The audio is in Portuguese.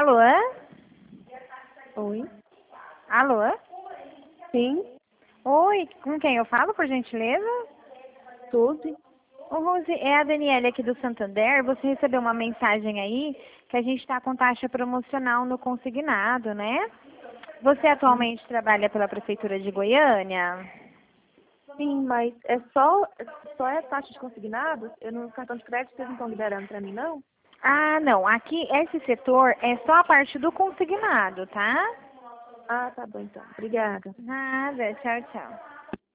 Alô? Oi. Alô? Sim, Oi, com quem eu falo, por gentileza? Suzy. Ô, Rose, é a Daniela aqui do Santander. Você recebeu uma mensagem aí que a gente está com taxa promocional no consignado, né? Você atualmente trabalha pela Prefeitura de Goiânia? Sim, mas só é taxa de consignado? Eu no cartão de crédito vocês não estão liberando para mim, não? Ah, não. Aqui, esse setor é só a parte do consignado, tá? Ah, tá bom então. Obrigada. Nada. Tchau, tchau.